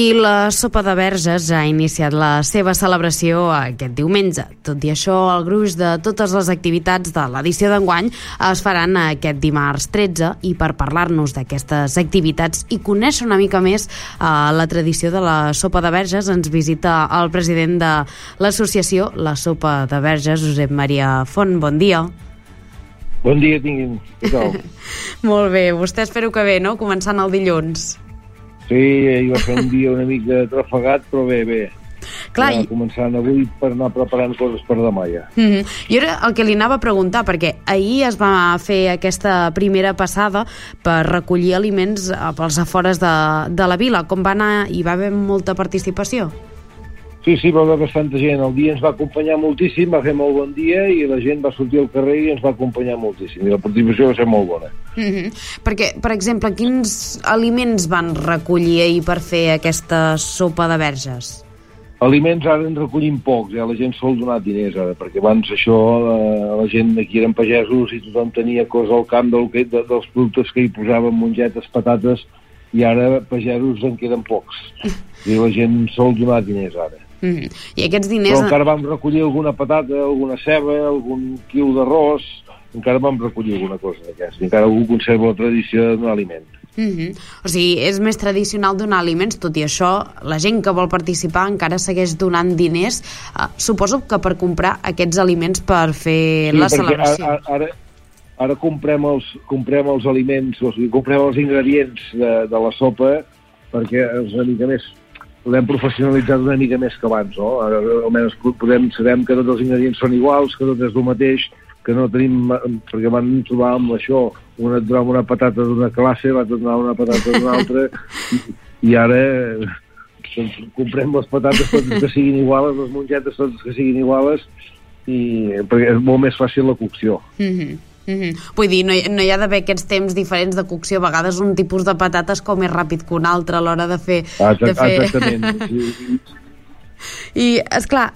I la Sopa de Verges ha iniciat la seva celebració aquest diumenge. Tot i això, el gruix de totes les activitats de l'edició d'enguany es faran aquest dimarts 13, i per parlar-nos d'aquestes activitats i conèixer una mica més la tradició de la Sopa de Verges ens visita el president de l'associació La Sopa de Verges, Josep Maria Font. Bon dia. Bon dia, tinguin. Què tal? Molt bé. Vostè espero que bé, no? Començant el dilluns. Sí, ahir va ser un dia una mica trafegat, però bé. Clar, començant avui per anar preparant coses per demà ja. Jo era el que li anava a preguntar, perquè ahir es va fer aquesta primera passada per recollir aliments pels afores de la vila. Com va anar? Hi va haver molta participació? Sí, va haver bastanta gent. El dia ens va acompanyar moltíssim, va fer molt bon dia i la gent va sortir al carrer i ens va acompanyar moltíssim. I la participació va ser molt bona. Perquè, per exemple, quins aliments van recollir ahir per fer aquesta sopa de verges? Aliments ara en recollim pocs, la gent sol donar diners ara, perquè abans això, la gent aquí eren pagesos i tothom tenia cosa al camp dels productes que hi posaven, mongetes, patates, i ara pagesos en queden pocs. I la gent sol donar diners ara. I aquests diners... Però encara vam recollir alguna patata, alguna ceba, algun quilo d'arròs, encara vam recollir alguna cosa d'aquesta. Encara algú conserva la tradició de donar aliment. O sigui, és més tradicional donar aliments, tot i això, la gent que vol participar encara segueix donant diners, suposo que per comprar aquests aliments per fer la celebració. Ara comprem els aliments, o sigui, comprem els ingredients de la sopa perquè és una mica més... L'hem professionalitzat una mica més que abans, no? Ara, almenys sabem que tots els ingredients són iguals, que tot és el mateix, que no tenim... Perquè van trobar amb això, una patata d'una classe, va donar una patata d'una altra, i ara comprem les patates totes que siguin iguales, les mongetes totes que siguin iguales, perquè és molt més fàcil la cocció. Vull dir, no hi ha d'haver aquests temps diferents de cocció. A vegades un tipus de patates com més ràpid que un altre a l'hora de fer... Exactament. I, esclar,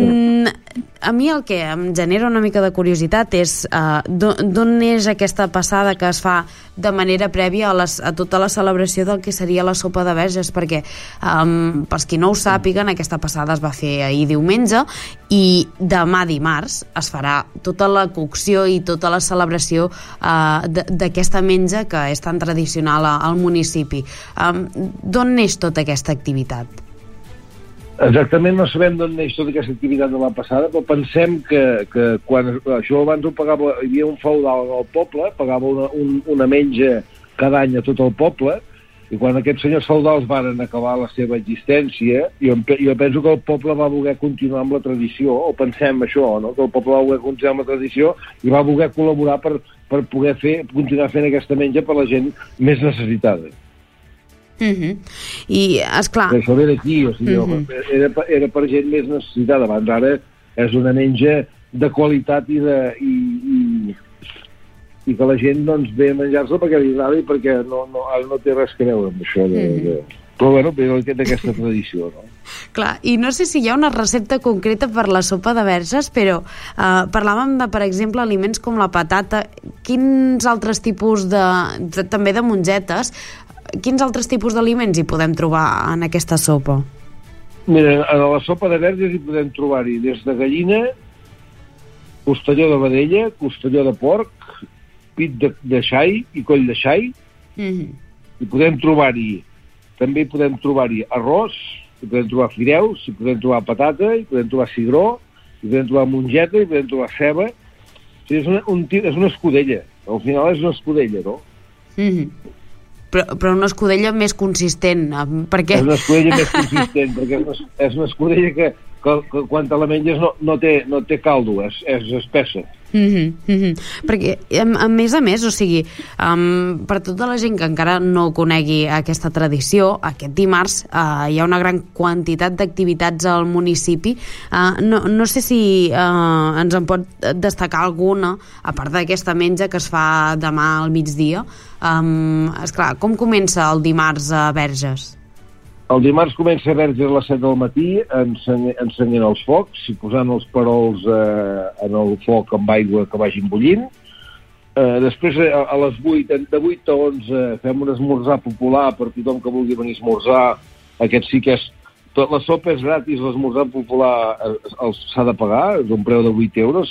a mi el que em genera una mica de curiositat és d'on és aquesta passada que es fa de manera prèvia a tota la celebració del que seria la sopa de verges, perquè pels qui no ho sàpiguen, aquesta passada es va fer ahir diumenge i demà dimarts es farà tota la cocció i tota la celebració d'aquesta menja que és tan tradicional al municipi. D'on neix tota aquesta activitat? Exactament, no sabem d'on neix tota aquesta activitat de la passada, però pensem que quan això abans ho pagava, hi havia un feudal al poble, pagava una menja cada any a tot el poble, i quan aquests senyors feudals varen acabar la seva existència, jo penso que el poble va voler continuar amb la tradició, o pensem això, no? Que el poble va voler continuar amb la tradició i va voler col·laborar per poder continuar fent aquesta menja per la gent més necessitada. I, esclar... Això ve d'aquí, o sigui, era per gent més necessitada. Abans ara és una menja de qualitat i que la gent doncs ve a menjar-se perquè li agrada i perquè ara no té res a veure amb això però bueno, ve d'aquesta tradició, no? Clar, i no sé si hi ha una recepta concreta per la sopa de verges, però parlàvem de, per exemple, aliments com la patata. Quins altres tipus també de mongetes, quins altres tipus d'aliments hi podem trobar en aquesta sopa? Mira, a la sopa de verges hi podem trobar-hi des de gallina, costelló de vedella, costelló de porc, pit de xai i coll de xai. Hi podem trobar-hi, també hi podem trobar-hi arròs, hi podem trobar fideus, hi podem trobar patata, hi podem trobar cigró, hi podem trobar mongeta, hi podem trobar ceba. O sigui, és una escudella. Al final és una escudella, no? Però una escudella més consistent, perquè... És una escudella més consistent, perquè és una escudella que quan te la menges no té caldo, és espessa. Perquè, a més, o sigui, per tota la gent que encara no conegui aquesta tradició, aquest dimarts hi ha una gran quantitat d'activitats al municipi. No sé si ens en pot destacar alguna, a part d'aquesta menja que es fa demà al migdia. Esclar, com comença el dimarts a Verges? El dimarts comença a Verges a les 7 del matí, ensenyant els focs i posant els perols en el foc amb aigua que vagin bullint. Després, de 8 a 11, fem un esmorzar popular per tothom que vulgui venir a esmorzar Aquest sí que és... La sopa és gratis, l'esmorzar popular s'ha de pagar, és un preu de 8 euros.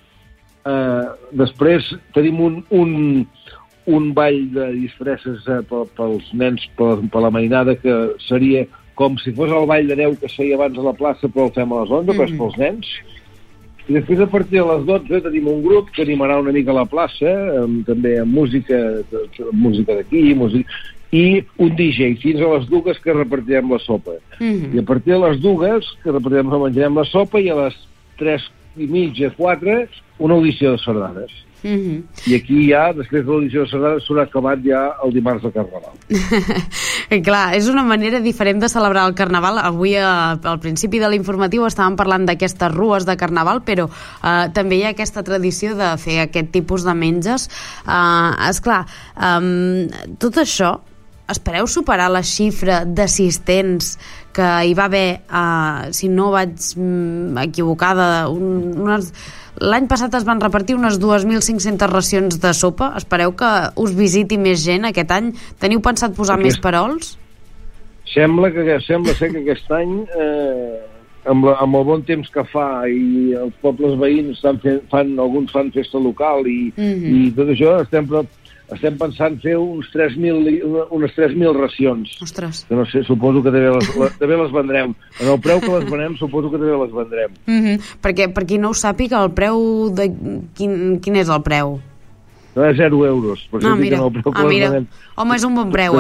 Després tenim un ball de disfresses pels nens, per la mainada, que seria com si fos el ball de neu que es feia abans a la plaça, però el fem a les 11, però és pels nens. I després, a partir de les 12, tenim un grup que animarà una mica a la plaça, també amb música d'aquí, i un DJ, fins a les 2 que repartirem la sopa. I a partir de les 2 que menjarem la sopa, i a les 3:30, 4, una audició de sardanes. I aquí ja, després de l'audició de sardanes, s'haurà acabat ja el dimarts de Carnaval. Clar, és una manera diferent de celebrar el Carnaval. Avui, al principi de l'informatiu, estàvem parlant d'aquestes rues de Carnaval, però també hi ha aquesta tradició de fer aquest tipus de menges. Esclar, tot això, espereu superar la xifra d'assistents que hi va haver, si no vaig equivocada, l'any passat es van repartir unes 2.500 racions de sopa. Espereu que us visiti més gent aquest any? Teniu pensat posar més perols? Sembla ser que aquest any, amb el bon temps que fa i els pobles veïns alguns fan festa local i tot això, estem pensant fer unes 3.000 racions. Ostres. Que no sé, suposo que també les vendrem. En el preu que les venem, suposo que també les vendrem. Perquè, per qui no ho sàpiga, el preu de... Quin és el preu? No, és 0 euros. Mira. Home, és un bon preu,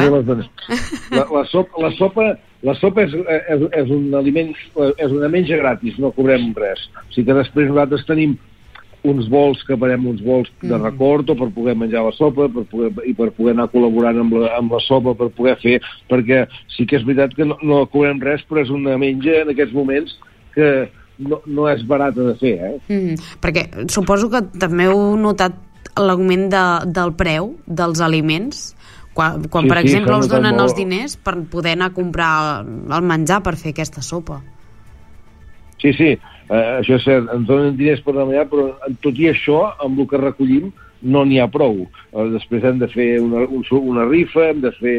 La sopa és un aliment, és una menja gratis, no cobrem res. O sigui que després nosaltres tenim uns bols de record, o per poder menjar la sopa, per poder anar col·laborant amb la sopa, per poder fer, perquè sí que és veritat que no cobrem res, però és una menja en aquests moments que no és barata de fer, Perquè suposo que també heu notat l'augment del preu dels aliments, quan per exemple, us donen els diners per poder anar a comprar el menjar per fer aquesta sopa. Sí, això és cert, ens donen diners per menjar, però tot i això, amb el que recollim, no n'hi ha prou. Després hem de fer una rifa, hem de fer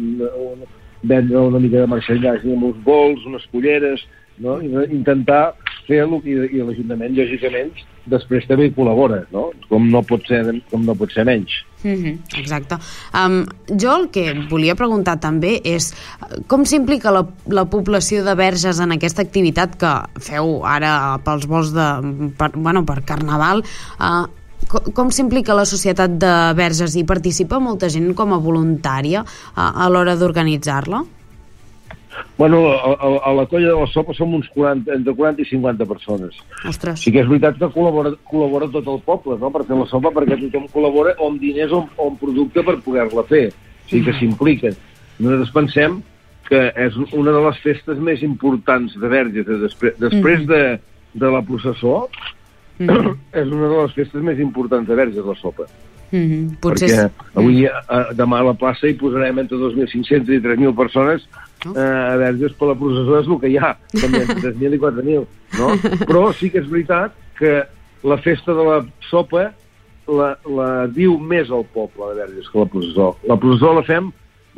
vendre una mica de merchandising amb uns bols, unes culleres, no? Intentar fer-lo, i l'Ajuntament, lògicament, després també hi col·labora, no? Com no pot ser menys. Exacte. Jo el que volia preguntar també és com s'implica la població de Verges en aquesta activitat que feu ara pels vols per Carnaval. Com s'implica la societat de Verges? Hi participa molta gent com a voluntària a l'hora d'organitzar-la? Bueno, a la colla de la sopa som uns entre 40 i 50 persones. Ostres. Sí que és veritat que col·labora tot el poble, no?, per fer la sopa, perquè tothom col·labora o amb diners o amb producte per poder-la fer. O sigui que s'impliquen. Nosaltres pensem que és una de les festes més importants de Verges. Després de la processó, és una de les festes més importants de Verges, la sopa. Perquè avui, demà a la plaça hi posarem entre 2.500 i 3.000 persones a Verges, per la processó és el que hi ha, també entre 3.000 i 4.000, no? Però sí que és veritat que la festa de la sopa la diu més el poble de Verges que la processó. La processó la fem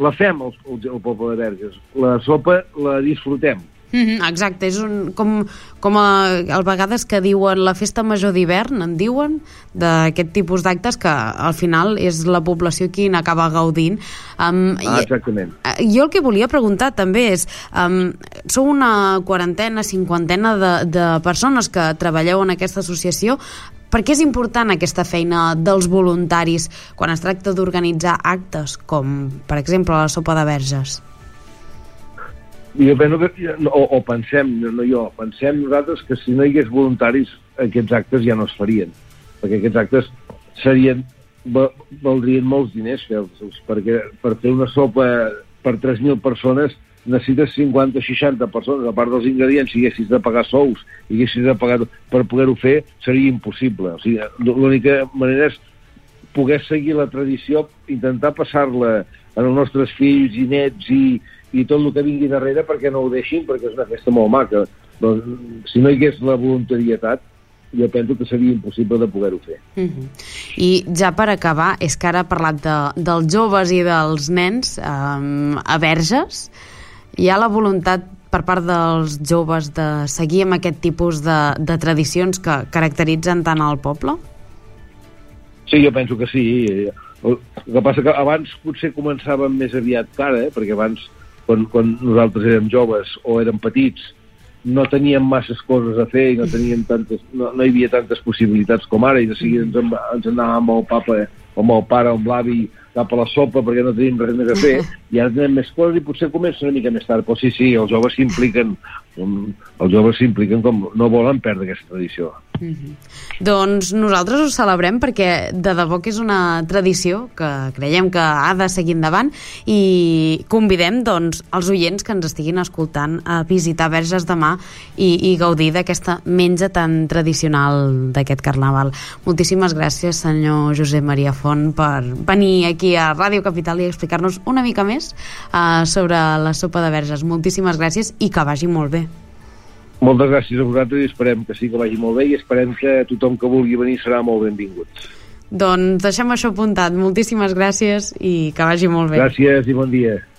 el poble de Verges. La sopa la disfrutem. Exacte, és com a vegades que diuen la festa major d'hivern, en diuen, d'aquest tipus d'actes que al final és la població qui n'acaba gaudint. Exactament. Jo el que volia preguntar també és, sou una 40, 50 de persones que treballeu en aquesta associació. Per què és important aquesta feina dels voluntaris quan es tracta d'organitzar actes com, per exemple, la sopa de Verges? Jo penso que, pensem nosaltres que si no hi hagués voluntaris aquests actes ja no es farien, perquè aquests actes valdrien molts diners fer-los, perquè per fer una sopa per 3.000 persones necessites 50 o 60 persones, a part dels ingredients. Si haguessis de pagar sous i haguessis de pagar per poder-ho fer, seria impossible. O sigui, l'única manera és poder seguir la tradició, intentar passar-la als nostres fills i nets i tot el que vingui darrere, perquè no ho deixin, perquè és una festa molt maca. Doncs, si no hi hagués la voluntarietat, jo penso que seria impossible de poder-ho fer. I ja per acabar, és que ara ha parlat dels joves i dels nens a Verges, Hi ha la voluntat per part dels joves de seguir amb aquest tipus de tradicions que caracteritzen tant el poble? Sí, jo penso que sí. El que passa que abans potser començàvem més aviat que ara, perquè abans, quan nosaltres érem joves o érem petits, no teníem masses coses a fer i no hi havia tantes possibilitats com ara, i de seguida ens anàvem amb el papa o amb el pare o amb l'avi cap a la sopa perquè no tenim res més a fer, i ara tenim més coses i potser comença una mica més tard, però sí, els joves s'impliquen com no volen perdre aquesta tradició. Doncs nosaltres ho celebrem perquè de debò que és una tradició que creiem que ha de seguir endavant, i convidem doncs els oients que ens estiguin escoltant a visitar Verges demà i gaudir d'aquesta menja tan tradicional d'aquest carnaval. Moltíssimes gràcies, senyor Josep Maria Font, per venir aquí a Ràdio Capital i explicar-nos una mica més sobre la sopa de Verges. Moltíssimes gràcies i que vagi molt bé. Moltes gràcies a vosaltres i esperem que sí, que vagi molt bé, i esperem que tothom que vulgui venir serà molt benvingut. Doncs deixem això apuntat. Moltíssimes gràcies i que vagi molt bé. Gràcies i bon dia.